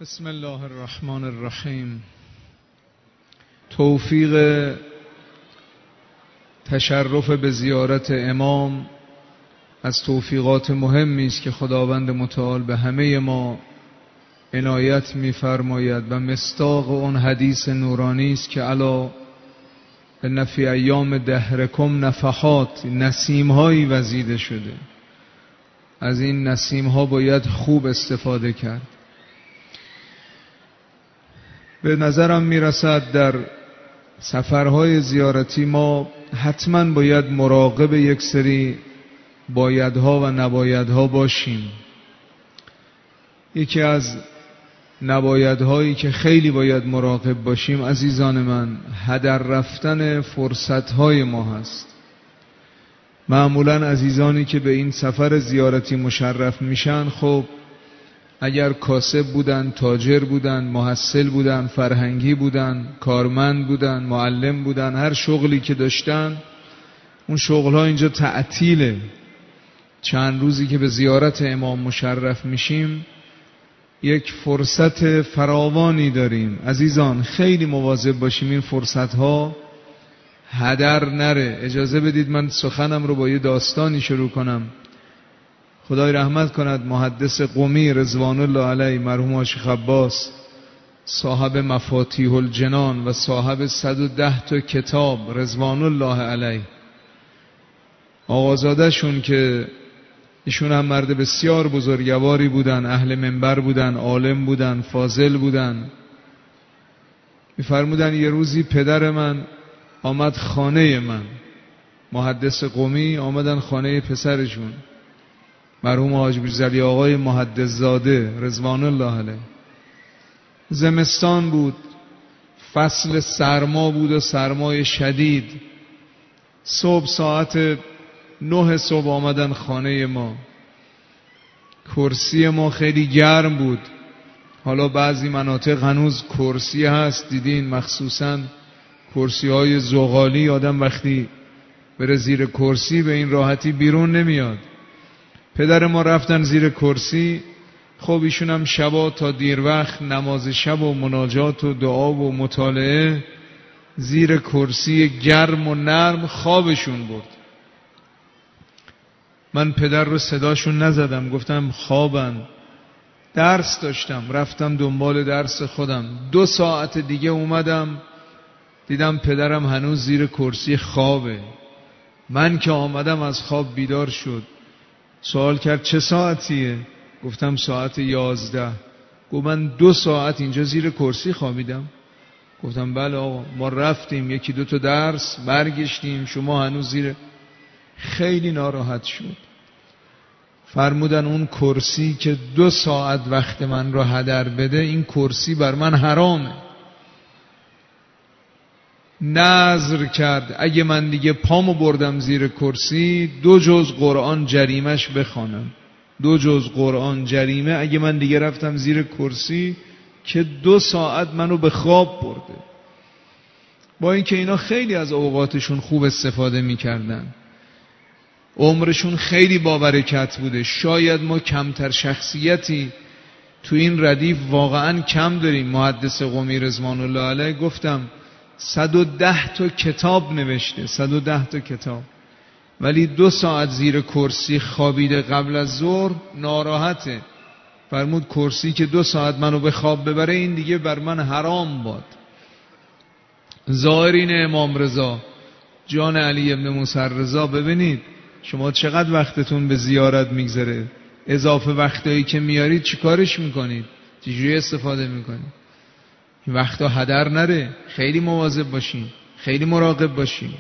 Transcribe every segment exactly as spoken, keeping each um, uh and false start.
بسم الله الرحمن الرحیم. توفیق تشرف به زیارت امام از توفیقات مهمی است که خداوند متعال به همه ما عنایت می‌فرماید و مصداق اون حدیث نورانی است که الا ان فی ایام دهرکم نفحات، نسیم‌هایی وزیده شده. از این نسیم‌ها باید خوب استفاده کرد. به نظرم میرسد در سفرهای زیارتی ما حتما باید مراقب یک سری بایدها و نبایدها باشیم. یکی از نبایدهایی که خیلی باید مراقب باشیم عزیزان من، هدر رفتن فرصتهای ما هست. معمولا عزیزانی که به این سفر زیارتی مشرف میشن، خب اگر کاسب بودن، تاجر بودن، محصل بودن، فرهنگی بودن، کارمند بودن، معلم بودن، هر شغلی که داشتن، اون شغلها اینجا تعطیله. چند روزی که به زیارت امام مشرف میشیم یک فرصت فراوانی داریم. عزیزان خیلی مواظب باشیم این فرصتها هدر نره. اجازه بدید من سخنم رو با یه داستانی شروع کنم. خدای رحمت کند محدث قمی رضوان الله علیه، مرحوم شیخ عباس، صاحب مفاتیح الجنان و صاحب صد و ده تا کتاب رضوان الله علیه. آقازاده شون که ایشون هم مرد بسیار بزرگواری بودن، اهل منبر بودن، عالم بودن، فاضل بودن. می‌فرمودن یه روزی پدر من آمد خانه من، محدث قمی آمدن خانه پسرشون مرحوم حاج میرزعلی آقای محدث زاده رضوان الله علیه. زمستان بود، فصل سرما بود و سرمای شدید. صبح ساعت نه صبح آمدن خانه ما. کرسی ما خیلی گرم بود. حالا بعضی مناطق هنوز کرسی هست، دیدین، مخصوصاً کرسی های زغالی. آدم وقتی بره زیر کرسی به این راحتی بیرون نمیاد. پدر ما رفتن زیر کرسی. خب ایشون هم شبا تا دیر وقت نماز شب و مناجات و دعا و مطالعه زیر کرسی گرم و نرم خوابشون برد. من پدر رو صداشون نزدم، گفتم خوابن. درس داشتم، رفتم دنبال درس خودم. دو ساعت دیگه اومدم دیدم پدرم هنوز زیر کرسی خوابه. من که آمدم از خواب بیدار شد. سوال کرد چه ساعتیه؟ گفتم ساعت یازده. گفت من دو ساعت اینجا زیر کرسی خوابیدم. گفتم بله آقا، ما رفتیم یکی دو تا درس برگشتیم، شما هنوز زیر. خیلی ناراحت شد. فرمودن اون کرسی که دو ساعت وقت من رو هدر بده، این کرسی بر من حرامه. نذر کرد اگه من دیگه پامو بردم زیر کرسی دو جز قرآن جریمش بخوانم. دو جز قرآن جریمه اگه من دیگه رفتم زیر کرسی که دو ساعت منو به خواب برده. با اینکه اینا خیلی از اوقاتشون خوب استفاده میکردن، عمرشون خیلی با برکت بوده. شاید ما کمتر شخصیتی تو این ردیف واقعا کم داریم. محدث قمی رضوان الله علیه گفتم صد و ده تا کتاب نوشته، صد و ده تا کتاب، ولی دو ساعت زیر کرسی خوابیده قبل از ظهر ناراحته. فرمود کرسی که دو ساعت منو به خواب ببره این دیگه بر من حرام باد. زائرین امام رضا جان علی ابن موسی رضا، ببینید شما چقدر وقتتون به زیارت میگذره، اضافه وقتایی که میارید چیکارش میکنید، چجوری استفاده میکنید؟ این وقتا هدر نره. خیلی مواظب باشین، خیلی مراقب باشین.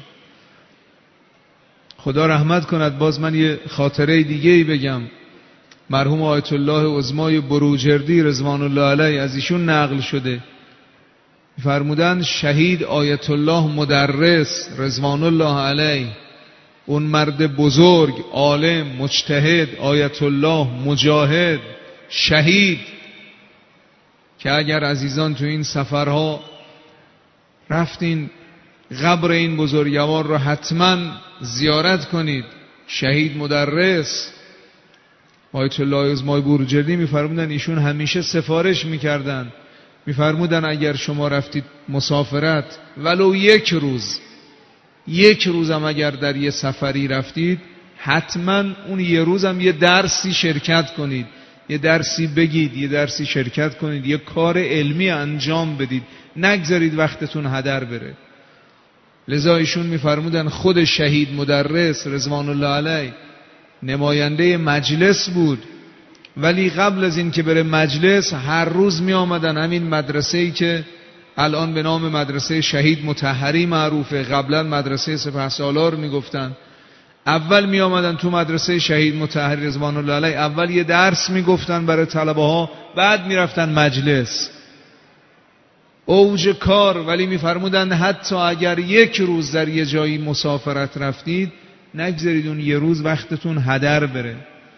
خدا رحمت کند. باز من یه خاطره دیگه ای بگم. مرحوم آیت الله عظمای بروجردی رضوان الله علیه از ایشون نقل شده، فرمودن شهید آیت الله مدرس رضوان الله علیه، اون مرد بزرگ، عالم، مجتهد، آیت الله، مجاهد، شهید، که اگر عزیزان تو این سفرها رفتین قبر این بزرگوار رو حتما زیارت کنید. شهید مدرس آیت الله عظمای بروجردی میفرمودن ایشون همیشه سفارش میکردن، میفرمودن اگر شما رفتید مسافرت ولو یک روز، یک روزم اگر در یه سفری رفتید، حتما اون یه روزم یه درسی شرکت کنید، یه درسی بگید، یه درسی شرکت کنید، یه کار علمی انجام بدید، نگذارید وقتتون هدر بره. لذا ایشون میفرمودن خود شهید مدرس رضوان الله علیه نماینده مجلس بود، ولی قبل از این که بره مجلس هر روز می آمدن همین مدرسه‌ای که الان به نام مدرسه شهید مطهری معروفه، قبلا مدرسه سپهسالار می گفتن، اول می آمدن تو مدرسه شهید مطهری رضوان الله علیه، اول یه درس می گفتن برای طلبه ها، بعد می رفتن مجلس، اوج کار. ولی می فرمودن حتی اگر یک روز در یه جایی مسافرت رفتید، نگذارید اون یه روز وقتتون هدر بره.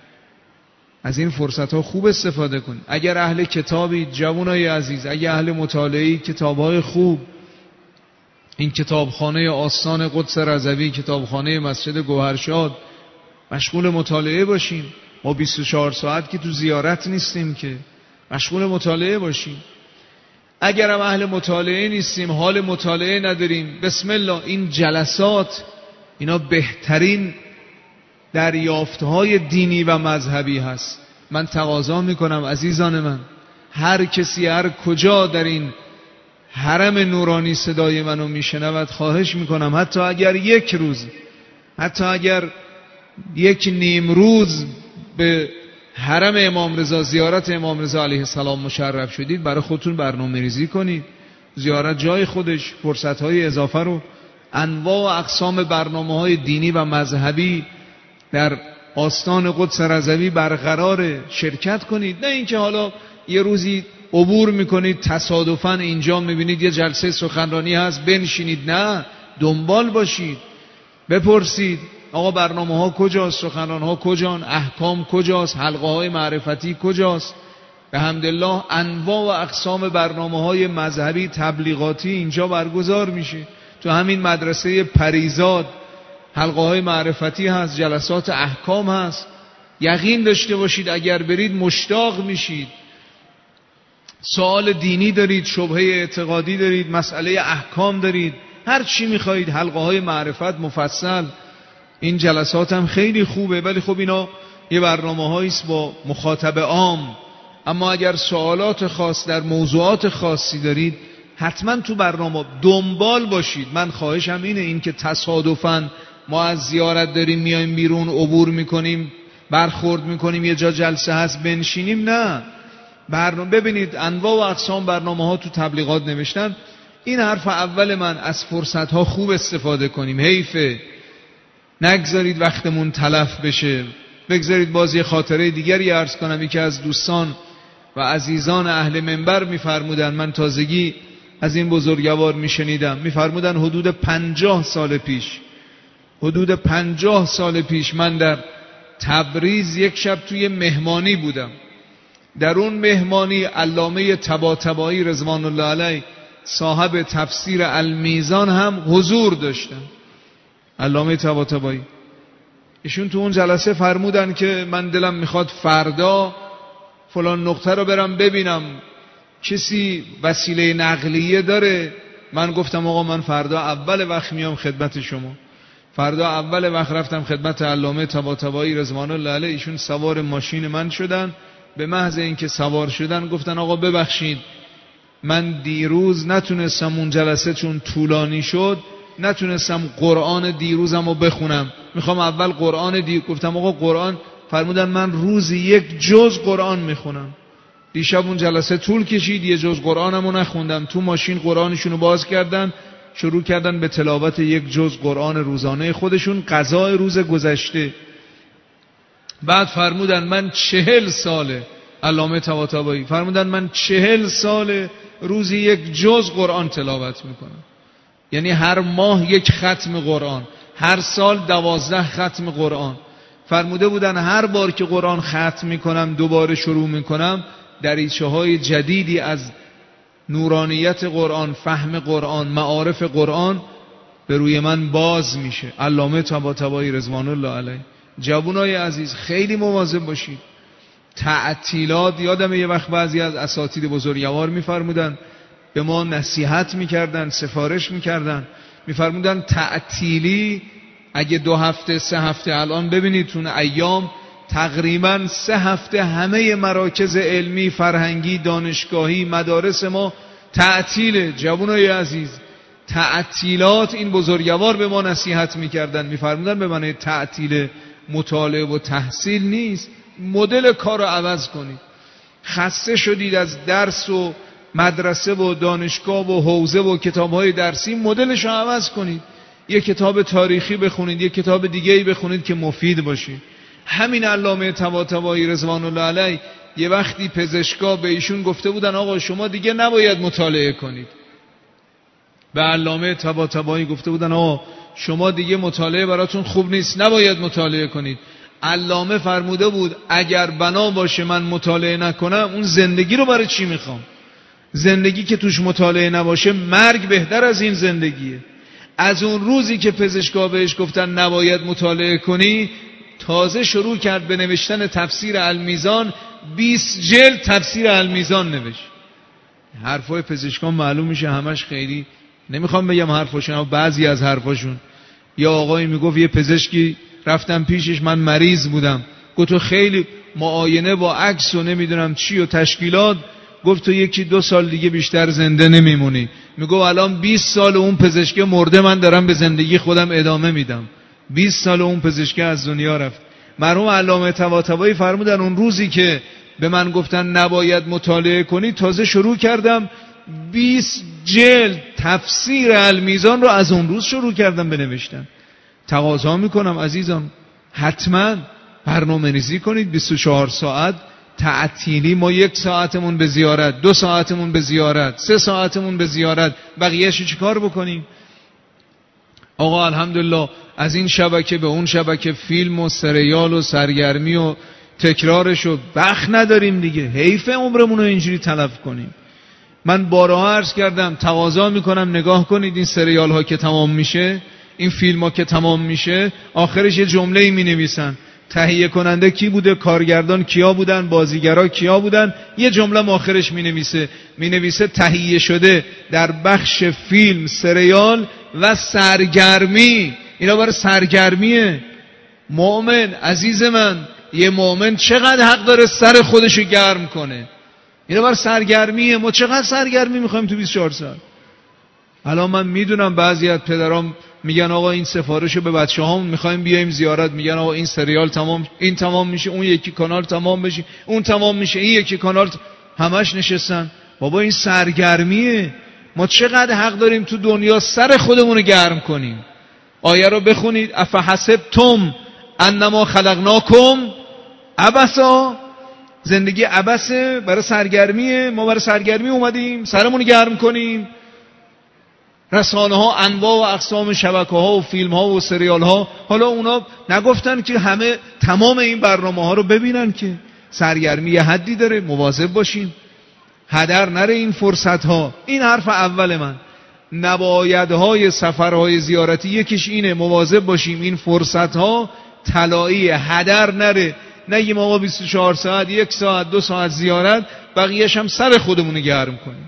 از این فرصت ها خوب استفاده کنید. اگر اهل کتابی، جوانای عزیز، اگر اهل مطالعه کتاب‌های خوب، این کتابخانه آستان قدس رضوی، کتابخانه مسجد گوهرشاد، مشغول مطالعه باشیم. ما بیست و چهار ساعت که تو زیارت نیستیم که، مشغول مطالعه باشیم. اگر هم اهل مطالعه نیستیم، حال مطالعه نداریم، بسم الله، این جلسات اینا بهترین دریافتهای دینی و مذهبی هست. من تقاضا میکنم عزیزان من، هر کسی هر کجا در این حرم نورانی صدای منو میشنود، خواهش میکنم حتی اگر یک روز، حتی اگر یک نیم روز به حرم امام رضا، زیارت امام رضا علیه السلام مشرف شدید، برای خودتون برنامه ریزی کنید. زیارت جای خودش، فرصتهای اضافه رو، انواع و اقسام برنامه‌های دینی و مذهبی در آستان قدس رضوی برقرار، شرکت کنید. نه اینکه حالا یه روزی عبور میکنید تصادفاً اینجا میبینید یه جلسه سخنرانی هست بنشینید، نه، دنبال باشید، بپرسید آقا برنامه ها کجاست، سخنران ها کجان، احکام کجاست، حلقه های معرفتی کجاست. به حمدالله انواع و اقسام برنامه های مذهبی تبلیغاتی اینجا برگزار میشه. تو همین مدرسه پریزاد حلقه های معرفتی هست، جلسات احکام هست. یقین داشته باشید اگر برید مشتاق میشید. سوال دینی دارید، شبهه اعتقادی دارید، مسئله احکام دارید، هر چی میخواهید، حلقه های معرفت مفصل. این جلسات هم خیلی خوبه، ولی خب اینا یه برنامه هاییست با مخاطب عام. اما اگر سوالات خاص در موضوعات خاصی دارید، حتما تو برنامه دنبال باشید. من خواهشم اینه، این که تصادفاً ما از زیارت داریم میایم بیرون، عبور میکنیم، برخورد میکنیم یه جا جلسه هست بنشینیم، نه. برنامه ببینید، انواع و اقسام برنامه ها تو تبلیغات نوشتن. این حرف اول من، از فرصت ها خوب استفاده کنیم، حیفه نگذارید وقتمون تلف بشه. بگذارید بازی خاطره دیگری عرض کنم. یکی از دوستان و عزیزان اهل منبر میفرمودن، من تازگی از این بزرگوار میشنیدم، میفرمودن حدود پنجاه سال پیش حدود پنجاه سال پیش من در تبریز یک شب توی مهمانی بودم. در اون مهمانی علامه طباطبایی رضوان الله علیه صاحب تفسیر المیزان هم حضور داشتن. علامه طباطبایی ایشون تو اون جلسه فرمودن که من دلم میخواد فردا فلان نقطه رو برم ببینم، کسی وسیله نقلیه داره؟ من گفتم آقا من فردا اول وقت میام خدمت شما. فردا اول وقت رفتم خدمت علامه طباطبایی رضوان الله علیه. ایشون سوار ماشین من شدن. به محض اینکه سوار شدن گفتن آقا ببخشید من دیروز نتونستم اون جلسه چون طولانی شد نتونستم قرآن دیروزم رو بخونم، میخوام اول قرآن دی. گفتم آقا قرآن؟ فرمودن من روزی یک جز قرآن میخونم. دیشب اون جلسه طول کشید، یه جز قرآنمو نخوندم. تو ماشین قرآنشونو باز کردن، شروع کردن به تلاوت یک جز قرآن روزانه خودشون، قضای روز گذشته. بعد فرمودن من چهل ساله، علامه طباطبایی فرمودن من چهل ساله روزی یک جز قرآن تلاوت میکنم. یعنی هر ماه یک ختم قرآن، هر سال دوازده ختم قرآن. فرموده بودن هر بار که قرآن ختم میکنم دوباره شروع میکنم، دریچه های جدیدی از نورانیت قرآن، فهم قرآن، معارف قرآن به روی من باز میشه. علامه طباطبایی رضوان الله علیه. جوانای عزیز خیلی مواظب باشید. تعطیلات. یادم یه وقت بعضی از اساتید بزرگوار میفرمودن، به ما نصیحت میکردن، سفارش میکردن، میفرمودن تعطیلی اگه دو هفته سه هفته، الان ببینید تون ایام تقریبا سه هفته همه مراکز علمی، فرهنگی، دانشگاهی، مدارس ما تعطیله. جوانای عزیز، تعطیلات، این بزرگوار به ما نصیحت میکردن، میفرمودن به معنی تعطیل مطالعه و تحصیل نیست، مدل کار رو عوض کنید. خسته شدید از درس و مدرسه و دانشگاه و حوزه و کتاب‌های درسی، مدلش رو عوض کنید. یه کتاب تاریخی بخونید، یه کتاب دیگه‌ای بخونید که مفید باشه. همین علامه طباطبایی رضوان الله علیه یه وقتی پزشکا به ایشون گفته بودن آقا شما دیگه نباید مطالعه کنید. به علامه طباطبایی گفته بودن آقا شما دیگه مطالعه براتون خوب نیست، نباید مطالعه کنید. علامه فرموده بود اگر بنا باشه من مطالعه نکنم، اون زندگی رو برای چی میخوام؟ زندگی که توش مطالعه نباشه مرگ بهتر از این زندگیه. از اون روزی که پزشکا بهش گفتن نباید مطالعه کنی، تازه شروع کرد به نوشتن تفسیر المیزان. بیست جلد تفسیر المیزان نوشت. حرفای پزشکان معلوم میشه همش خیلی، نمیخوام بگم حرفاشون، اما بعضی از حرفاشون. یا آقایی میگفت یه پزشکی رفتم پیشش، من مریض بودم، گفت تو خیلی معاینه با عکس و نمیدونم چی و تشکیلات، گفت تو یکی دو سال دیگه بیشتر زنده نمیمونی. میگو الان بیست سال اون پزشک مرده، من دارم به زندگی خودم ادامه میدم. بیست سال اون پزشک از دنیا رفت. مرحوم علامه طباطبایی فرمودن اون روزی که به من گفتن نباید مطالعه کنی، تازه شروع کردم بیست جلد تفسیر المیزان رو از اون روز شروع کردم بنوشتن. تقاضا میکنم عزیزان حتما برنامه ریزی کنید. بیست و چهار ساعت تعطیلی، ما یک ساعتمون به زیارت، دو ساعتمون به زیارت، سه ساعتمون به زیارت، بقیه‌شو چی کار بکنیم؟ آقا الحمدلله از این شبکه به اون شبکه فیلم و سریال و سرگرمی و تکرارشو بخ نداریم دیگه. حیف عمرمون رو اینجوری تلف کنیم. من بارها عرض کردم، تقاضا میکنم نگاه کنید این سریال ها که تمام میشه، این فیلم ها که تمام میشه، آخرش یه جمله می نویسن تهیه کننده کی بوده، کارگردان کیا بودن، بازیگرا کیا بودن، یه جمله آخرش می نویسه می نویسه تهیه شده در بخش فیلم، سریال و سرگرمی. اینا برای سرگرمیه. مؤمن عزیز من، یه مؤمن چقدر حق داره سر خودشو گرم کنه؟ اینا برای سرگرمیه. ما چقدر سرگرمی میخوایم تو بیست و چهار ساعت؟ الان من میدونم بعضی از پدرام میگن آقا این سفارشو به بچه‌هامون میخوایم بیایم زیارت، میگن آقا این سریال تمام، این تمام میشه، اون یکی کانال تمام بشه، اون تمام میشه، این یکی کانال ت... همش نشستن. بابا این سرگرمیه. ما چقدر حق داریم تو دنیا سر خودمون رو گرم کنیم. آیه رو بخونید، افحسبتم انما خلقناکم عبثا. زندگی عبثه، برای سرگرمیه. ما برای سرگرمی اومدیم سرمون رو گرم کنیم. رسانه ها انواع و اقسام شبکه ها و فیلم ها و سریال ها، حالا اونا نگفتن که همه تمام این برنامه ها رو ببینن که سرگرمی یه حدی داره، مواظب باشیم هدر نره این فرصت ها. این حرف اول من. نبایدهای سفرهای زیارتی یکیش اینه، مواظب باشیم این فرصت ها طلایی هدر نره. نگیم آقا بیست و چهار ساعت، یک ساعت، دو ساعت زیارت، بقیه‌اش هم سر خودمون گرم کنیم.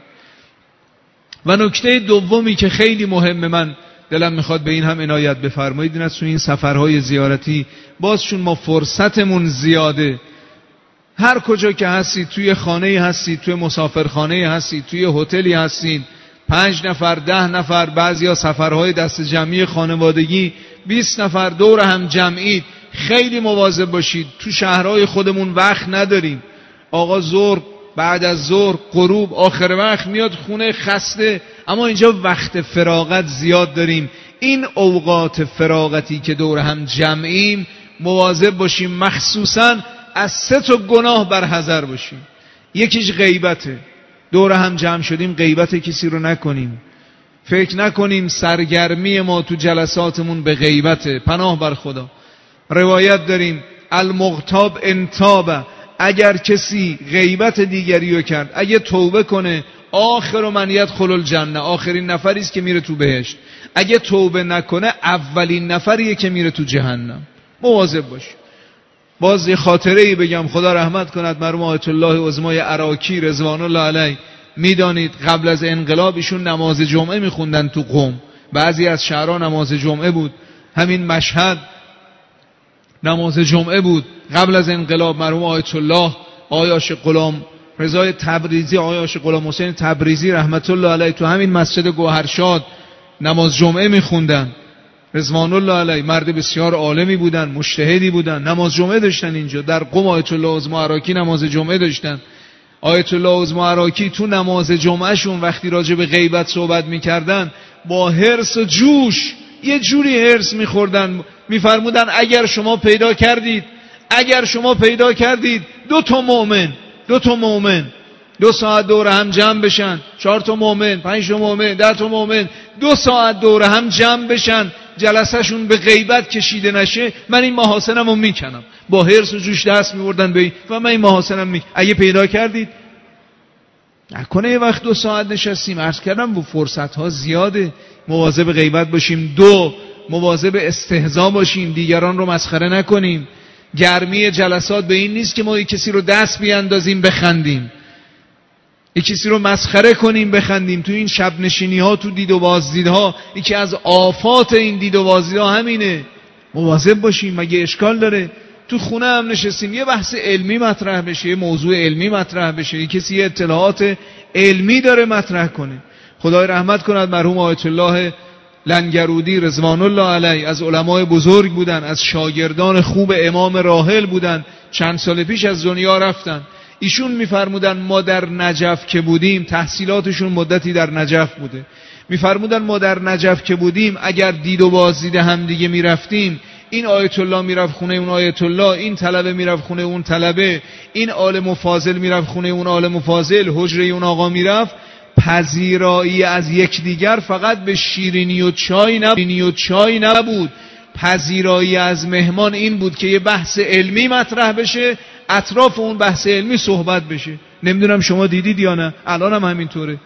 و نکته دومی که خیلی مهمه، من دلم میخواد به این هم عنایت بفرمایید، این است تو این سفرهای زیارتی باز چون ما فرصتمون زیاده، هر کجا که هستید، توی خانه هستید، توی مسافرخانه هستید، توی هتلی هستید، پنج نفر، ده نفر، بعضیا سفرهای دست جمعی خانوادگی، بیست نفر دور هم جمعید، خیلی مواظب باشید. تو شهرهای خودمون وقت نداریم. آقا ظهر، بعد از ظهر، غروب، آخر وقت میاد خونه خسته، اما اینجا وقت فراغت زیاد داریم. این اوقات فراغتی که دور هم جمعیم مواظب باشیم، مخصوصا از سه تا گناه برحذر باشیم. یکیش غیبته. دور هم جمع شدیم غیبت کسی رو نکنیم. فکر نکنیم سرگرمی ما تو جلساتمون به غیبته. پناه بر خدا. روایت داریم المغتاب انتاب، اگر کسی غیبت دیگری رو کرد، اگه توبه کنه، آخر من یدخل الجنه، آخرین نفری است که میره تو بهشت. اگه توبه نکنه اولین نفریه که میره تو جهنم. مواظب باش. باز یه خاطره ای بگم، خدا رحمت کند مرحوم آیت الله عظمای عراقی رضوان الله علیه. میدانید قبل از انقلاب ایشون نماز جمعه میخوندن تو قم، بعضی از شهرها نماز جمعه بود. همین مشهد نماز جمعه بود قبل از انقلاب. مرحوم آیت الله آقای عاشق غلام رضای تبریزی، آقای عاشق غلام حسین تبریزی رحمت الله علیه تو همین مسجد گوهرشاد نماز جمعه میخوندن. رضوان الله علیه مرد بسیار عالمی بودن، مجتهدی بودن، نماز جمعه داشتن اینجا در قم. آیت الله عظما عراقی نماز جمعه داشتن. آیت الله عظما عراقی تو نماز جمعهشون وقتی راجع به غیبت صحبت میکردن با حرص و جوش یه جوری حرص میخوردن، میفرمودن اگر شما پیدا کردید اگر شما پیدا کردید دو تا مؤمن دو تا مؤمن دو ساعت دور هم جمع بشن، چهار تا مؤمن، پنج تا مؤمن، ده تا مؤمن دو ساعت دور هم جمع بشن، جلسهشون به غیبت کشیده نشه، من این محاسنم رو میکنم. با حرص و جوش دست میوردن به این و من این محاسنم میکنم. اگه پیدا کردید نکنه یه وقت دو ساعت نشستیم. عرض کردم با فرصت ها زیاده، مواظب غیبت باشیم. دو، مواظب استهزا باشیم، دیگران رو مسخره نکنیم. گرمی جلسات به این نیست که ما یک کسی رو دست بیاندازیم بخندیم، یک کسی رو مسخره کنیم بخندیم. تو این شب نشینی ها، تو دید و بازدیدها، یکی از آفات این دید و بازدیدها همینه. مواظب باشیم. مگه اشکال داره تو خونه هم نشستیم یه بحث علمی مطرح بشه، یه موضوع علمی مطرح بشه، یه کسی اطلاعات علمی داره مطرح کنه. خدای رحمت کند مرحوم آیت الله لنگرودی رضوان الله علیه از علمای بزرگ بودن، از شاگردان خوب امام راحل بودن. چند سال پیش از دنیا رفتن. ایشون میفرمودن ما در نجف که بودیم، تحصیلاتشون مدتی در نجف بوده، میفرمودن ما در نجف که بودیم اگر دید و بازدید هم دیگه میرفتیم، این آیت الله میرفت خونه اون آیت الله، این طلبه میرفت خونه اون طلبه، این عالم و فاضل میرفت خونه اون عالم و فاضل، حجره اون آقا میرفت، پذیرایی از یکدیگر فقط به شیرینی و چای نبود و چای نبود پذیرایی از مهمان این بود که یه بحث علمی مطرح بشه، اطراف اون بحث علمی صحبت بشه. نمیدونم شما دیدید یا نه، الان هم همینطوره.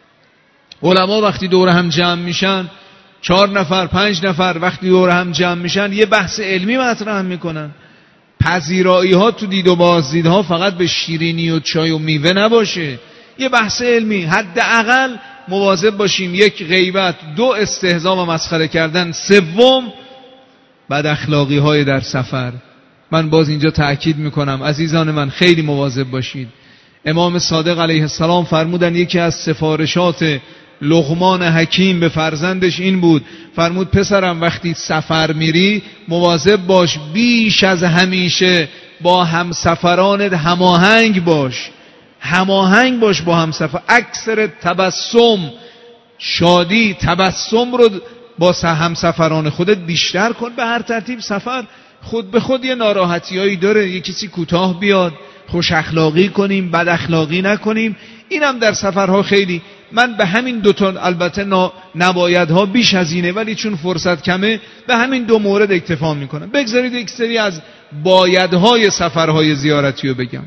علما وقتی دور هم جمع میشن، چهار نفر پنج نفر وقتی دور هم جمع میشن یه بحث علمی مطرح میکنن. پذیرایی ها تو دید و بازدیدها فقط به شیرینی و چای و میوه نباشه، یه بحث علمی. حداقل مواظب باشیم. یک، غیبت. دو، استهزا و مسخره کردن. سوم، بد اخلاقی های در سفر. من باز اینجا تأکید میکنم عزیزان من خیلی مواظب باشید. امام صادق علیه السلام فرمودن یکی از سفارشات لقمان حکیم به فرزندش این بود، فرمود پسرم وقتی سفر میری مواظب باش بیش از همیشه با همسفرانت هماهنگ باش، هماهنگ باش با همسفر. اکثر تبسم، شادی، تبسم رو با همسفران خودت بیشتر کن. به هر ترتیب سفر خود به خود یه ناراحتیایی داره، یه کسی کوتاه بیاد، خوش اخلاقی کنیم، بد اخلاقی نکنیم. اینم در سفرها خیلی. من به همین دوتا، البته نبایدها بیش از اینه ولی چون فرصت کمه به همین دو مورد اکتفا میکنم. بگذارید یک سری از بایدهای سفرهای زیارتی رو بگم.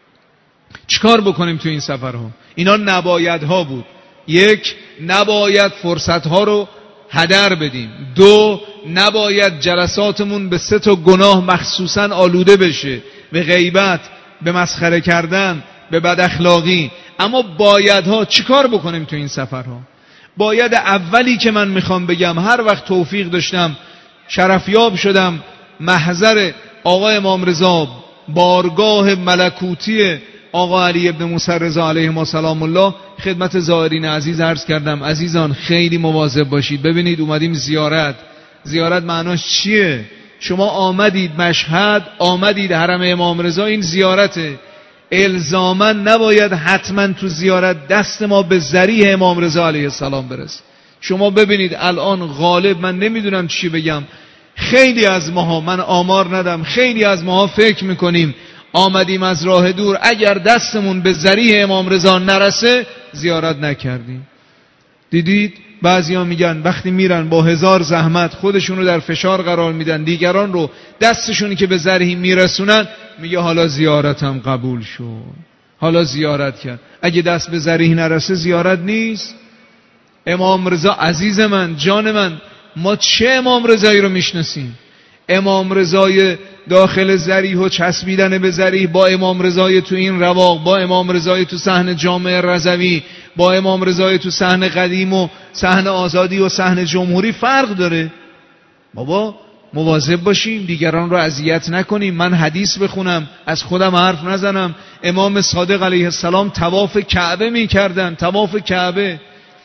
چیکار بکنیم تو این سفرها؟ اینا نبایدها بود. یک، نباید فرصتها رو هدر بدیم. دو، نباید جلساتمون به سه تا گناه مخصوصا آلوده بشه، به غیبت، به مسخره کردن، به بد اخلاقی. اما بایدها چیکار بکنیم تو این سفرها؟ باید اولی که من میخوام بگم، هر وقت توفیق داشتم شرفیاب شدم محضر آقا امام رضا، بارگاه ملکوتی آقا علی ابن موسی رضا علیه السلام الله، خدمت زائرین عزیز عرض کردم عزیزان خیلی مواظب باشید. ببینید اومدیم زیارت. زیارت معناش چیه؟ شما آمدید مشهد، آمدید حرم امام رضا، این زیارته. الزاما نباید حتما تو زیارت دست ما به ذریح امام رضا علیه السلام برسه. شما ببینید الان غالب، من نمیدونم چی بگم، خیلی از ماها، من آمار ندم، خیلی از ماها فکر میکنیم آمدیم از راه دور، اگر دستمون به ذریح امام رضا نرسه زیارت نکردیم. دیدید بعضیا میگن وقتی میرن با هزار زحمت خودشونو در فشار قرار میدن، دیگران رو دستشونی که به ذریح میرسونن، میگه حالا زیارتم قبول شد، حالا زیارت کرد. اگه دست به ذریح نرسه زیارت نیست. امام رضا عزیز من، جان من، ما چه امام رضایی رو میشناسیم؟ امام رضای داخل ذریح و چسبیدن به ذریح با امام رضای تو این رواق، با امام رضای تو صحن جامع رضوی، با امام رضای تو صحن قدیم و صحن آزادی و صحن جمهوری فرق داره. بابا مواظب باشیم، دیگران رو اذیت نکنیم. من حدیث بخونم، از خودم حرف نزنم. امام صادق علیه السلام طواف کعبه میکردن، طواف کعبه،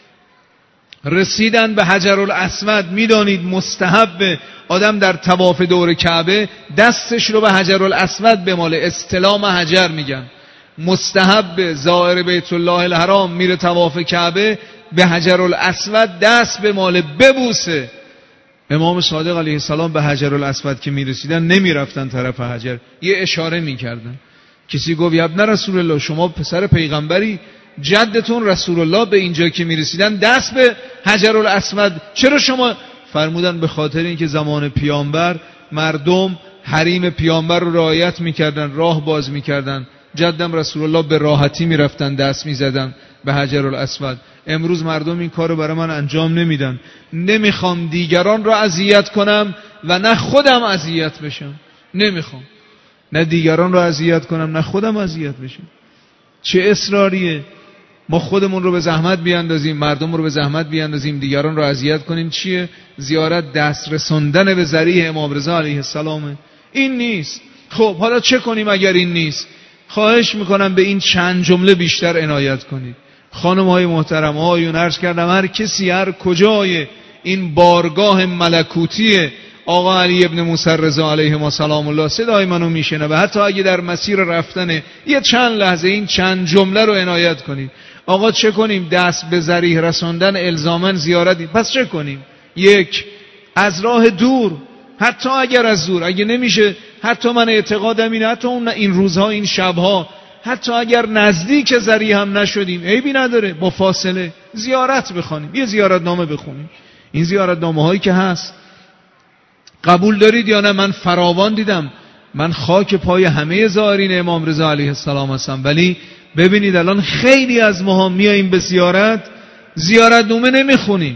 رسیدن به حجر الاسود. میدانید مستحب آدم در طواف دور کعبه دستش رو به حجر الاسود بماله، استلام حجر میگن. مستحب زائر بیت الله الحرام میره طواف کعبه به حجر الاسود دست بماله، ببوسه. امام صادق علیه السلام به حجر الاسود که میرسیدن نمیرفتن طرف حجر، یه اشاره میکردن. کسی گفت ابن رسول الله شما پسر پیغمبری، جدتون رسول الله به اینجا که میرسیدن دست به حجر الاسود، چرا شما؟ فرمودن به خاطر اینکه زمان پیامبر مردم حریم پیامبر رو رعایت میکردن، راه باز میکردن. جدم رسول الله به راحتی میرفتن دست میزدن به حجر الاسود. امروز مردم این کارو برای من انجام نمیدن. نمیخوام دیگران رو اذیت کنم و نه خودم اذیت بشم. نمیخوام نه دیگران رو اذیت کنم نه خودم اذیت بشم. چه اصراریه؟ ما خودمون رو به زحمت بیاندازیم، مردم رو به زحمت بیاندازیم، دیگران رو اذیت کنیم. چیه؟ زیارت دست رسوندن به ذریح امام رضا علیه السلامه. این نیست. خب حالا چه کنیم اگر این نیست؟ خواهش میکنم به این چند جمله بیشتر عنایت کنید. خانم های محترم، آقایون، عرض کردم هر کسی هر کجای این بارگاه ملکوتی آقا علی ابن موسی رضا علیه السلام الله صدای منو میشنوه، حتی اگه در مسیر رفتنه، یه چند لحظه این چند جمله رو عنایت کنید. آقا چه کنیم؟ دست به ذریح رساندن الزاماً زیارتی. پس چه کنیم؟ یک، از راه دور، حتی اگر از دور، اگه نمیشه، حتی من اعتقادم اینه، حتی اون این روزها این شبها، حتی اگر نزدیک ذریح هم نشدیم عیبی نداره، با فاصله زیارت بخونیم، یه زیارتنامه بخونیم. این زیارتنامه هایی که هست قبول دارید یا نه؟ من فراوان دیدم. من خاک پای همه زائرین امام رضا علیه السلام هستم، ولی ببینید الان خیلی از ماها میاییم به زیارت، زیارتنامه نمیخونیم.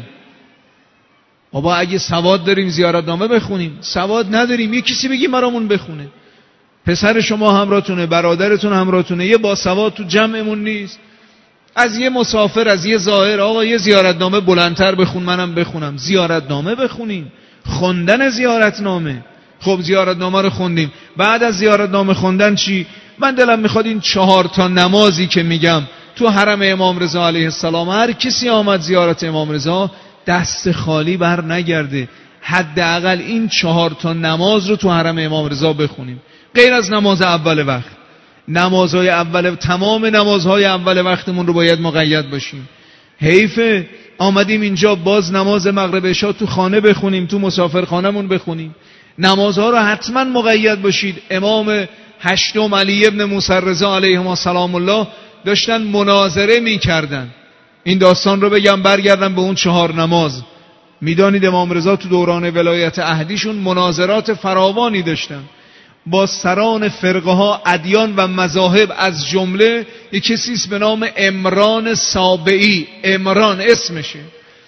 بابا اگه سواد داریم زیارتنامه بخونیم، سواد نداریم یه کسی بگی برامون بخونه. پسر شما همراهتونه، برادرتون همراهتونه، یه با سواد تو جمعمون نیست. از یه مسافر، از یه زائر، آقا یه زیارتنامه بلندتر بخون منم بخونم. زیارتنامه بخونیم، خوندن زیارتنامه. خب زیارتنامه رو خوندیم، بعد از زیارتنامه خوندن چی؟ من دلم میخواد این چهار تا نمازی که میگم تو حرم امام رضا علیه السلام، هر کسی آمد زیارت امام رضا دست خالی بر نگرده. حداقل این چهار تا نماز رو تو حرم امام رضا بخونیم، غیر از نماز اول وقت. نمازهای اول، تمام نمازهای اول وقتمون رو باید مقید باشیم. حیفه آمدیم اینجا باز نماز مغرب عشا تو خانه بخونیم، تو مسافرخانه‌مون بخونیم. نمازها رو حتما مقید باشید. امام هشتم علی ابن موسی رضا علیه السلام الله داشتن مناظره میکردن. این داستان رو بگم برگردم به اون چهار نماز. میدانید امام رضا تو دوران ولایت عهدیشون مناظرات فراوانی داشتن با سران فرقه ها، ادیان و مذاهب. از جمله یک کسی است به نام عمران سابعی. عمران اسمشه.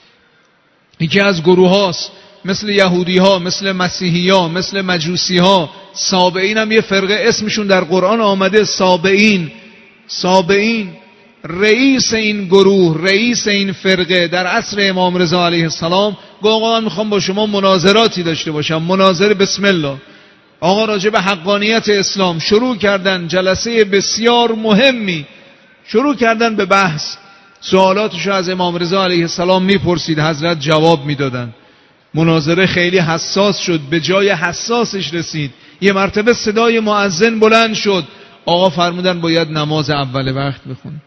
یکی از گروه هاست، مثل یهودی ها، مثل مسیحی ها، مثل مجوسی ها. سابعین هم یه فرقه اسمشون در قرآن آمده، سابعین. سابعین رئیس این گروه، رئیس این فرقه در عصر امام رضا علیه السلام گفت آقا من میخوام با شما مناظراتی داشته باشم. مناظره بسم الله. آقا راجع به حقانیت اسلام شروع کردن، جلسه بسیار مهمی شروع کردن به بحث. سوالاتشو از امام رضا علیه السلام میپرسید، حضرت جواب میدادن. مناظره خیلی حساس شد، به جای حساسش رسید. یه مرتبه صدای مؤذن بلند شد، آقا فرمودن باید نماز اول وقت بخون.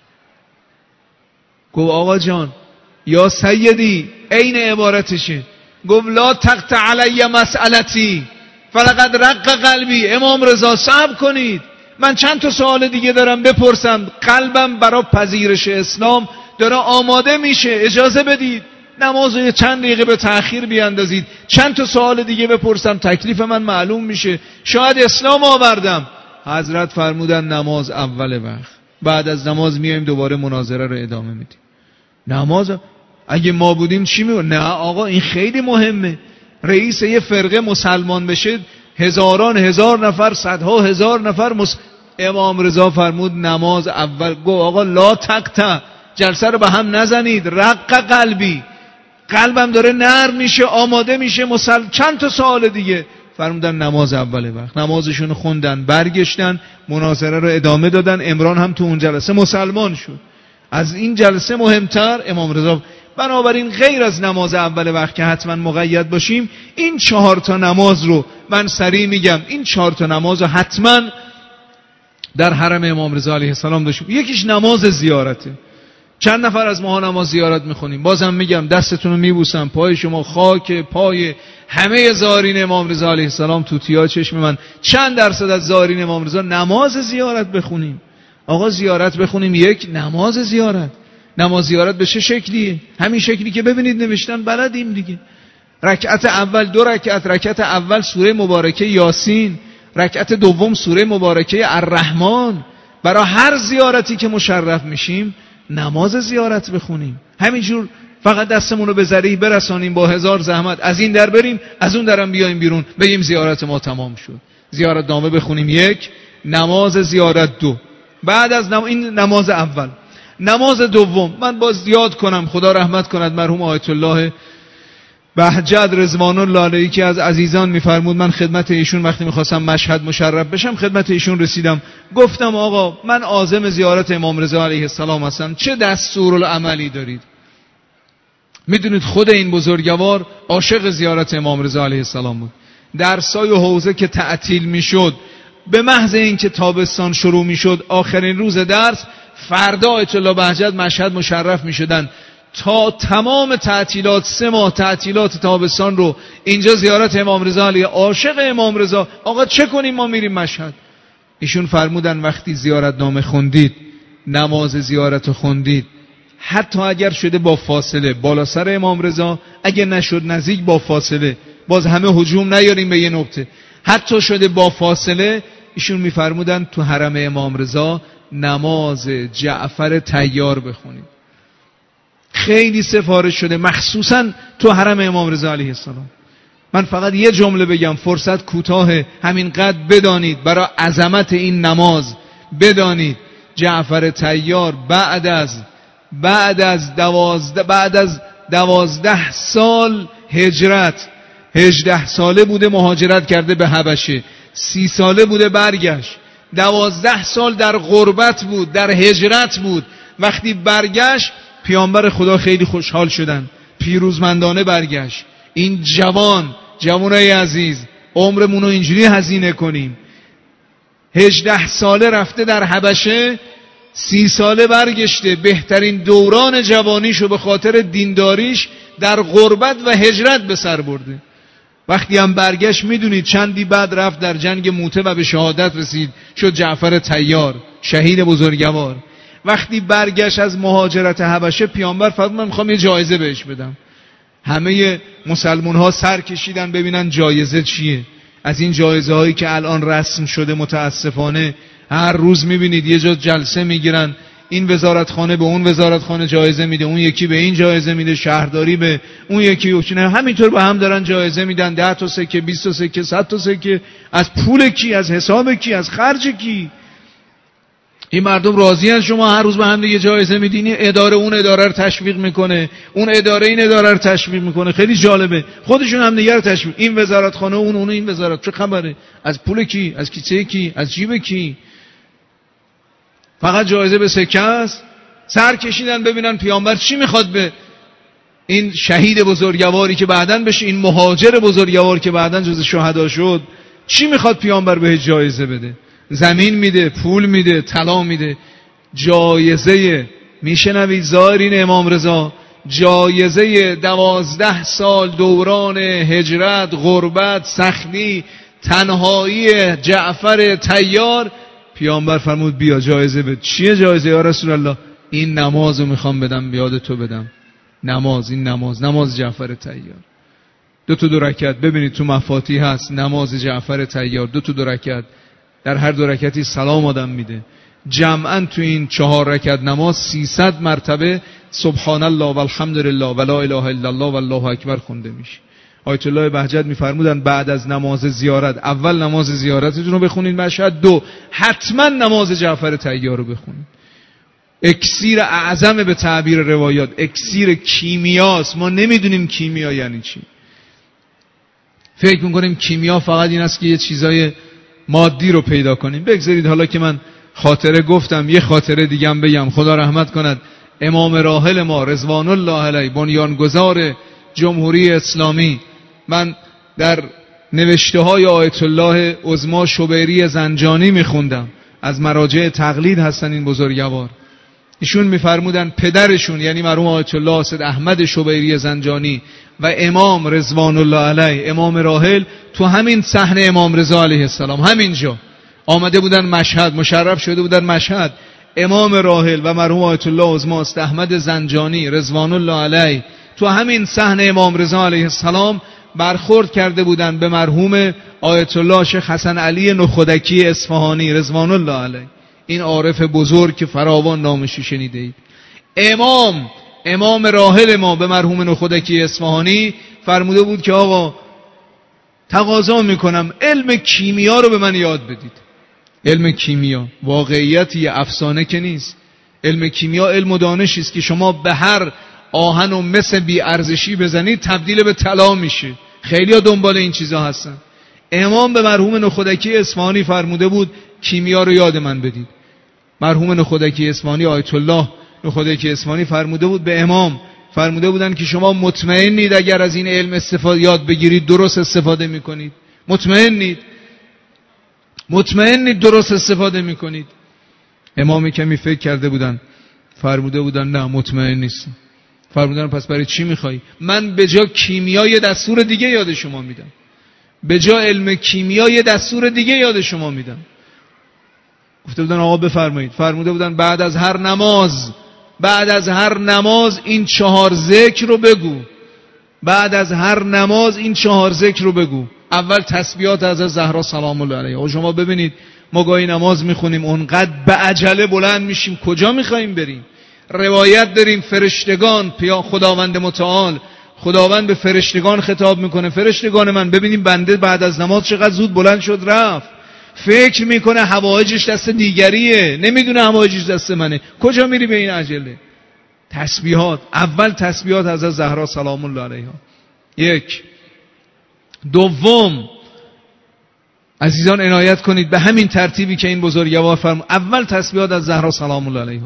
گفت آقا جان یا سیدی، عین عبارتشه. گفت لا تقطع علی مسئلتی فلقد رق قلبی. امام رضا صبر کنید، من چند تا سوال دیگه دارم بپرسم، قلبم برای پذیرش اسلام داره آماده میشه، اجازه بدید. نماز رو چند دقیقه به تأخیر بیاندازید، چند تا سوال دیگه بپرسم، تکلیف من معلوم میشه، شاید اسلام آوردم. حضرت فرمودن نماز اول وقت، بعد از نماز میایم دوباره مناظره رو ادامه میدیم. نماز اگه ما بودیم چی میگه؟ نه آقا این خیلی مهمه. رئیس یه فرقه مسلمان بشه هزاران هزار نفر، صدها هزار نفر مس... امام رضا فرمود نماز اول گو آقا لا تقطع، جلسه رو به هم نزنید، رق قلبی، قلبم داره نرم میشه، آماده میشه مسل... چند تا سوال دیگه. فرمودن نماز اول وقت، نمازشون خوندن، برگشتن، مناظره رو ادامه دادن. عمران هم تو اون جلسه مسلمان شد. از این جلسه مهمتر امام رضا. بنابراین غیر از نماز اول وقت که حتما مقید باشیم، این چهار تا نماز رو من سریع میگم، این چهار تا نماز رو حتما در حرم امام رضا علیه السلام داشتیم. یکیش نماز زیارته. چند نفر از ماها نماز زیارت میخونیم؟ بازم میگم دستتون رو میبوسم، پای شما خاک پای همه زائرین امام رضا علیه السلام، توتیا چشم من. چند درصد از زائرین امام رضا نماز زیارت بخونیم؟ آقا زیارت بخونیم. یک، نماز زیارت. نماز زیارت به چه شکلیه؟ همین شکلی که ببینید نوشتن بلدیم دیگه. رکعت اول دو رکعت، رکعت اول سوره مبارکه یاسین، رکعت دوم سوره مبارکه الرحمن. برای هر زیارتی که مشرف میشیم نماز زیارت بخونیم. همینجور فقط دستمون رو به ذریح برسانیم، با هزار زحمت از این در بریم، از اون درم بیایم بیرون، بگیم زیارت ما تمام شد. زیارت نامه بخونیم. یک، نماز زیارت. دو، بعد از نم... این نماز اول. نماز دوم من باز زیاد کنم، خدا رحمت کند مرحوم آیت الله بهجت رضوان الله علیه که از عزیزان میفرمود، من خدمت ایشون وقتی میخواستم مشهد مشرف بشم خدمت ایشون رسیدم، گفتم آقا من عازم زیارت امام رضا علیه السلام هستم، چه دستورالعملی دارید؟ میدونید خود این بزرگوار عاشق زیارت امام رضا علیه السلام بود. درسای و حوزه که تعطیل میشد، به محض اینکه تابستان شروع میشد آخرین روز درس، فردا آیت الله بهجت مشهد مشرف میشدن تا تمام تعطیلات، سه ماه تعطیلات تابستان رو اینجا زیارت امام رضا علیه. عاشق امام رضا. آقا چه کنیم؟ ما میریم مشهد. ایشون فرمودن وقتی زیارت نامه خوندید، نماز زیارت خوندید، حتی اگر شده با فاصله بالا سر امام رضا، اگر نشد نزدیک با فاصله، باز همه هجوم نیاریم به یه نقطه، حتی شده با فاصله، ایشون میفرمودن تو حرم امام رضا نماز جعفر طیار بخونید. خیلی سفارش شده مخصوصا تو حرم امام رضا علیه السلام. من فقط یه جمله بگم، فرصت کوتاه، همینقدر بدانید برای عظمت این نماز بدانید جعفر طیار بعد از بعد از دوازده بعد از دوازده سال هجرت، هجده ساله بوده مهاجرت کرده به حبشه، سی ساله بوده برگشت، دوازده سال در غربت بود، در هجرت بود. وقتی برگشت پیامبر خدا خیلی خوشحال شدن، پیروزمندانه برگشت. این جوان، جوانای عزیز، عمرمون رو اینجوری هزینه کنیم. هجده ساله رفته در حبشه، سی ساله برگشته، بهترین دوران جوانیشو به خاطر دینداریش در غربت و هجرت به سر برده. وقتی هم برگشت میدونید چندی بعد رفت در جنگ موته و به شهادت رسید، شد جعفر طیار، شهید بزرگوار. وقتی برگشت از مهاجرت حبشه، پیامبر فرمود من میخوام یه جایزه بهش بدم. همه مسلمان ها سر کشیدن ببینن جایزه چیه. از این جایزه هایی که الان رسم شده متاسفانه هر روز میبینید یه جا جلسه میگیرن، این وزارتخانه به اون وزارتخانه جایزه میده، اون یکی به این جایزه میده، شهرداری به اون یکی، همینطور به هم دارن جایزه میدن. ده تا سکه، بیست تا سکه، صد تا سکه. از پول کی؟ از حساب کی؟ از خرج کی؟ این مردم راضی از شما هر روز به هم دیگه جایزه میدین؟ اداره اون اداره رو تشویق میکنه، اون اداره این اداره رو تشویق میکنه. خیلی جالبه، خودشون هم دیگه رو تشویق، این وزارتخانه اون اون این وزارت. چه خبره؟ از پول کی؟ از کیسه کی؟ از جیب کی؟ فقط جایزه به سکه است. سر کشیدن ببینن پیامبر چی میخواد به این شهید بزرگواری که بعدن بشه، این مهاجر بزرگوار که بعدن جز شهدا شد، چی میخواد پیامبر بهش جایزه بده؟ زمین میده، پول میده، طلا میده. جایزه، میشنوید زائرین امام رضا، جایزه دوازده سال دوران هجرت، غربت، سختی، تنهایی جعفر طیار، پیامبر فرمود بیا جایزه بده. چیه جایزه یا رسول الله؟ این نمازو میخوام بدم، بیاد تو بدم. نماز، این نماز، نماز جعفر طیار. دو تا دو رکعت، ببینید تو مفاتیح هست نماز جعفر طیار، دو تا دو رکعت، در هر دو رکعتی سلام آدم میده. جمعاً تو این چهار رکعت نماز سیصد مرتبه سبحان الله و الحمد لله و لا اله الا الله و الله اکبر خونده میشه. آیت الله بهجت میفرمودن بعد از نماز زیارت اول نماز زیارتتون رو بخونید، مشهد دو حتما نماز جعفر طیار رو بخونید. اکسیر اعظم به تعبیر روایات، اکسیر کیمیاست. ما نمیدونیم کیمیا یعنی چی. فکر میکنیم کیمیا فقط این است که یه چیزای مادی رو پیدا کنیم. بگذارید حالا که من خاطره گفتم یه خاطره دیگه هم بگم. خدا رحمت کند امام راحل ما رضوان الله علیه، بنیانگذار جمهوری اسلامی، من در نوشته های آیت الله عظما شبیری زنجانی میخوندم، از مراجع تقلید هستن این بزرگوار. ایشون میفرمودن پدرشون یعنی مرحوم آیت الله حاسد احمد شبیری زنجانی و امام رضوان الله علیه، امام راحل، تو همین صحنه امام رضا علیه السلام همینجا آمده بودن مشهد، مشرف شده بودن مشهد. امام راحل و مرحوم آیت الله عظما حاسد احمد زنجانی رضوان الله علیه تو همین صحنه امام رضا علیه السلام برخورد کرده بودن به مرحوم آیت الله شیخ حسن علی نخودکی اصفهانی رضوان الله علیه، این عارف بزرگ که فراوان نامشو شنیده اید. امام امام راحل ما به مرحوم نخودکی اصفهانی فرموده بود که آقا تقاضا میکنم علم کیمیا رو به من یاد بدید. علم کیمیا واقعیتی افسانه که نیست. علم کیمیا علم و دانشی است که شما به هر آهن و مس بی ارزشی بزنید تبدیل به طلا میشه. خیلی‌ها دنبال این چیزا هستن. امام به مرحوم نخودکی اصفهانی فرموده بود کیمیا رو یاد من بدید. مرحوم نخودکی اصفهانی آیت الله نخودکی اصفهانی فرموده بود به امام، فرموده بودن که شما مطمئنید اگر از این علم استفاده یاد بگیرید درست استفاده میکنید؟ مطمئنید؟ مطمئنید درست استفاده میکنید؟ امامی کمی فکر کرده بودن فرموده بودن نه مطمئن نیستم. فرمودن پس برای چی میخوای؟ من به جا کیمیا یه دستور دیگه یاد شما میدم، به جا علم کیمیا یه دستور دیگه یاد شما میدم. گفته بودن آقا بفرمایید. فرموده بودن بعد از هر نماز بعد از هر نماز این چهار ذکر رو بگو. بعد از هر نماز این چهار ذکر رو بگو. اول تسبیحات از زهرا سلام الله علیها. شما ببینید ما گاهی نماز میخونیم اونقدر به عجله بلند میشیم، کجا میخوایم بریم؟ روایت داریم فرشتگان پیا خداوند متعال، خداوند به فرشتگان خطاب میکنه فرشتگان من ببینیم بنده بعد از نماز چقدر زود بلند شد رفت. فکر میکنه حوایجش دست دیگریه، نمیدونه حوایجش دست منه. کجا میری به این عجله؟ تسبیحات، اول تسبیحات از زهرا سلام الله علیها. یک. دوم عزیزان عنایت کنید به همین ترتیبی که این بزرگوار فرمود، اول تسبیحات از زهرا سلام الله علیها.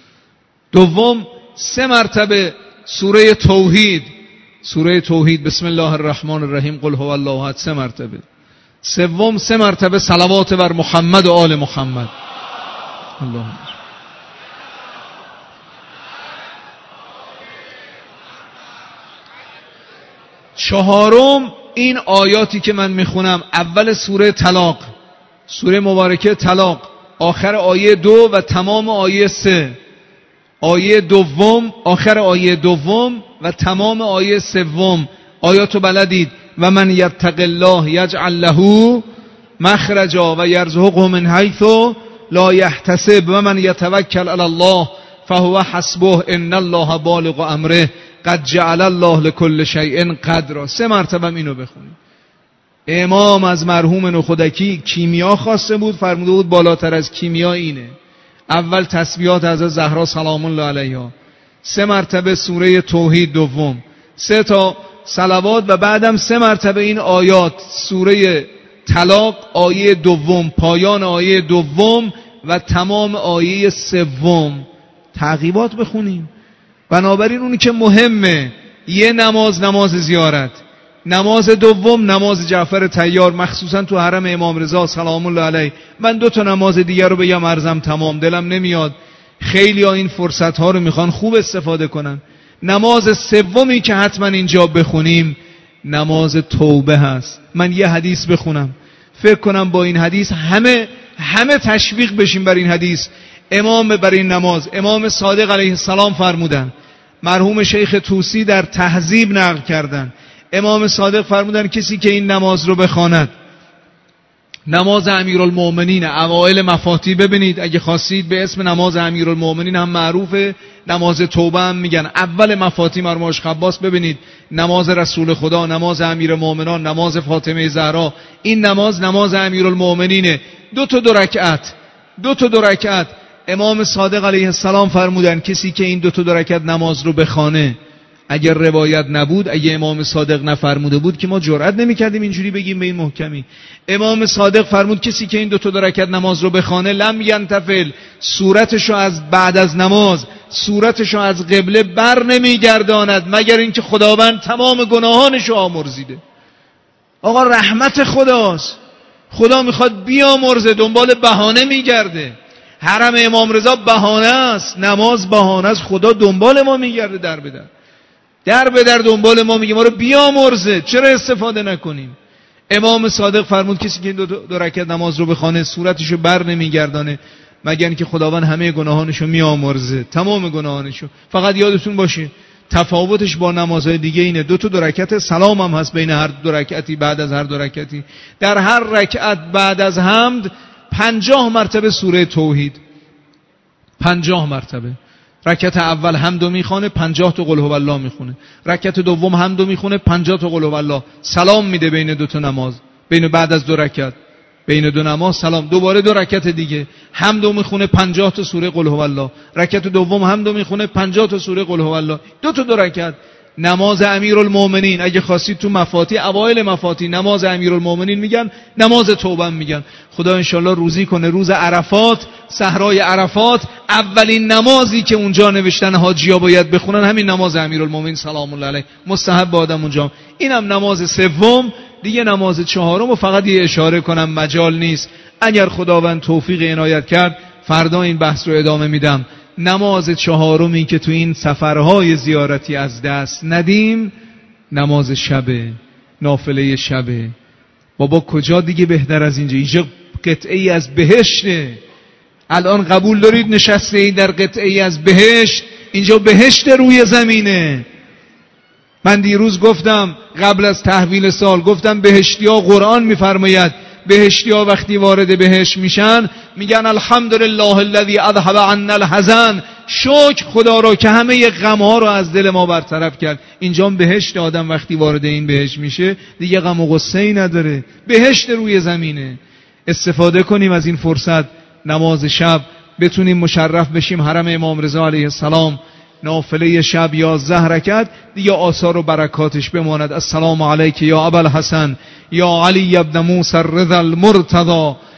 دوم سه مرتبه سوره توحید، سوره توحید بسم الله الرحمن الرحیم قل هو الله احد سه مرتبه. سوم سه مرتبه صلوات بر محمد و آل محمد. الله. چهارم این آیاتی که من میخونم، اول سوره طلاق، سوره مبارکه طلاق، آخر آیه دو و تمام آیه سه، آیه دوم آخر آیه دوم و تمام آیه سوم. آیاتو بلدید و من یتق الله یجعل له مخرجا و یرزقه من حیث لا یحتسب و من یتوکل علی الله فهو حسبه ان الله بالغ امره قد جعل الله لكل شیء قدرا. سه مرتبه اینو بخونید. امام از مرحوم نخودکی کیمیا خواسته بود، فرموده بود بالاتر از کیمیا اینه. اول تسبیحات از زهرا سلام الله علیها، سه مرتبه سوره توحید دوم، سه تا صلوات و بعدم سه مرتبه این آیات سوره طلاق آیه دوم، پایان آیه دوم و تمام آیه سوم. تعقیبات بخونیم. بنابراین اونی که مهمه یه نماز نماز زیارت، نماز دوم نماز جعفر طیار مخصوصا تو حرم امام رضا سلام الله علیه. من دو تا نماز دیگر رو بگم عرضم تمام، دلم نمیاد. خیلی ها این فرصت ها رو میخوان خوب استفاده کنن. نماز سومی که حتما اینجا بخونیم نماز توبه هست. من یه حدیث بخونم، فکر کنم با این حدیث همه همه تشویق بشیم بر این حدیث. امام بر این نماز امام صادق علیه السلام فرمودن، مرحوم شیخ طوسی در تهذیب نقل کردن، امام صادق فرمودن کسی که این نماز رو بخواند نماز امیرالمؤمنین اوائل مفاتی ببینید، اگه خواستید به اسم نماز امیرالمؤمنین هم معروفه، نماز توبه هم میگن. اول مفاتی مرموش خباس ببینید، نماز رسول خدا، نماز امیرالمؤمنان، نماز فاطمه زهرا، این نماز نماز امیرالمؤمنینه. دو تا دو رکعت، دو تا دو رکعت. امام صادق علیه السلام فرمودن کسی که این دو تا دو رکعت نماز رو بخونه، اگر روایت نبود، اگه امام صادق نفرموده بود که ما جرئت نمی‌کردیم اینجوری بگیم به این محکمی. امام صادق فرمود کسی که این دو تا دو رکعت نماز رو بخونه لم ینتفل، صورتشو از بعد از نماز، صورتشو از قبله بر نمیگرداند مگر اینکه خداوند تمام گناهانشو آمرزیده. آقا رحمت خداست، خدا میخواد بیامرزه، دنبال بهانه میگرده. حرم امام رضا بهانه است، نماز بهانه است، خدا دنبال ما میگرده در به در. در به در دنبال ما میگه ما رو بیامرزه، چرا استفاده نکنیم؟ امام صادق فرمود کسی که دو, دو رکعت نماز رو بخونه صورتشو بر نمیگردانه مگر اینکه خداوند همه گناهانشو میامرزه، تمام گناهانشو. فقط یادتون باشه تفاوتش با نمازهای دیگه اینه، دو تا دو رکعت سلام هم هست بین هر دو رکعتی، بعد از هر دو رکعتی در هر رکعت بعد از حمد پنجاه مرتبه سوره توحید، پنجاه مرتبه. رکعت اول حمدو میخونه، پنجاه تا قل هو الله میخونه. رکعت دوم حمدو میخونه، پنجاه تا قل هو الله. سلام میده بین دو تا نماز، بین بعد از دو رکعت، بین دو نماز سلام. دوباره دو رکعت دیگه حمدو میخونه، پنجاه تا سوره قل هو الله. رکعت دوم حمدو میخونه، پنجاه تا سوره قل هو الله. دو تا دو رکعت. نماز امیرالمؤمنین اگه خواستید تو مفاتی، اوایل مفاتی نماز امیرالمؤمنین میگن، نماز توبه میگن. خدا انشالله روزی کنه روز عرفات، صحرای عرفات، اولین نمازی که اونجا نوشتن حاجی‌ها باید بخونن همین نماز امیرالمؤمنین سلام الله علیه، مستحب آدم اونجا. اینم نماز سوم دیگه. نماز چهارم و فقط یه اشاره کنم، مجال نیست، اگر خداوند توفیق عنایت کرد فردا این بحث رو ادامه میدم. نماز چهارمی که تو این سفرهای زیارتی از دست ندیم، نماز شبه، نافله شبه. بابا کجا دیگه بهتر از اینجا؟ اینجا قطعه ای از بهشته. الان قبول دارید نشسته ای در قطعه ای از بهشت؟ اینجا بهشت روی زمینه. من دیروز گفتم قبل از تحویل سال، گفتم بهشتی ها قرآن میفرماید بهشتی ها وقتی وارد بهشت میشن میگن الحمدلله الذی اذهب عنا الحزن، شکر خدا را که همه غم ها رو از دل ما برطرف کرد. اینجا بهشت، آدم وقتی وارد این بهشت میشه دیگه غم و غصه ای نداره، بهشت روی زمینه. استفاده کنیم از این فرصت، نماز شب بتونیم مشرف بشیم حرم امام رضا علیه السلام. نافله شب یازده رکعت دیگه آثار و برکاتش بماند. السلام علیک یا ابوالحسن یا علی ابن موسی الرضا المرتضی